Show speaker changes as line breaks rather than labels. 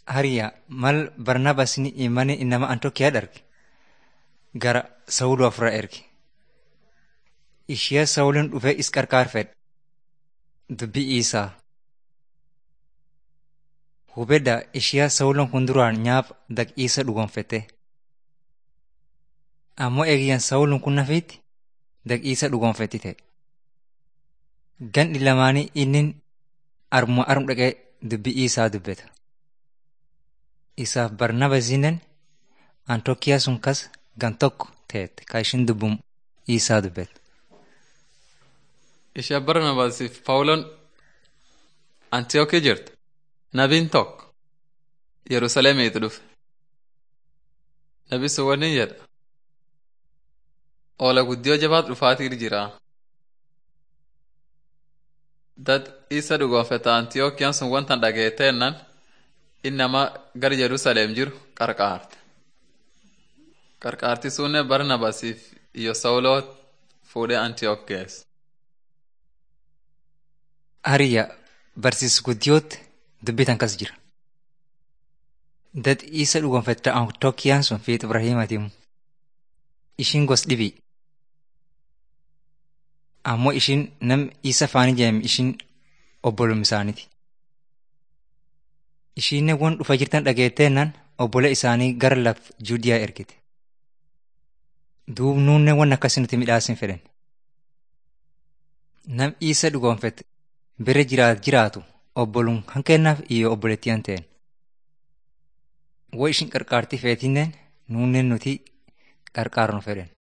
Hariyaa mal Barnaabaasni imani inama Antiokiyaa darge gara Sawuluu afura erge. Ishee Sawuliin dhufee is qarqaarfedhe. Dubbii isaa. Hubedda ishee Sawuloon kun duraan nyaap daqiisa dhugonfete. Ammoo eegiyyaan Sawuloon kun nafiitti daqiisa dhugonfettite. Gandi lamaanii inni armuma arm dhaqee dubbii isaa dubbeta. Isaaf Barnaabaasiinen Antiokiyaa sun kas gan tokko teette ka ishin dubbum isaa dubbeta.
Ishee Barnaabaasiif Phaawuloon Antiyookii jirti. Nabiin tokko Yerusaalemiitti dhufe. Nabi sun wanni jedha. Oola guddiyoo jabaat dhufaatii jira. Dad isa dhugonfeta Antiyookiyaan sun wanta dhageeteennan inni nama gara Yerusaalem jiru qarqaarte. Qarqaarti sunne Barnaabaasiif iyo Sawuloo fuudhee Antiyook geesse.
Hariyaa barsiis guddiyootti dubbitan kas jira. Dad isa dhugonfetta Antiookiyaan sun fiix Ibraahimaatiimu. Ishiin gos dhibii. Ammoo ishiin nam isa faanii jeem ishiin obbolum isaaniiti. Ishiinne won dhufa jirtan dhageetteennan obbola isaanii gara laf Juudiyaa ergite. Duub nuunne won akkasii nuti midhaasin fedhan. Nam isa dhugonfette bere jiraatu obbolum hankennaaf iyo obboleettiyan ta'en. Wo ishin qarqaartii feetinnen nuunnen nuti qarqaarnu fedhan.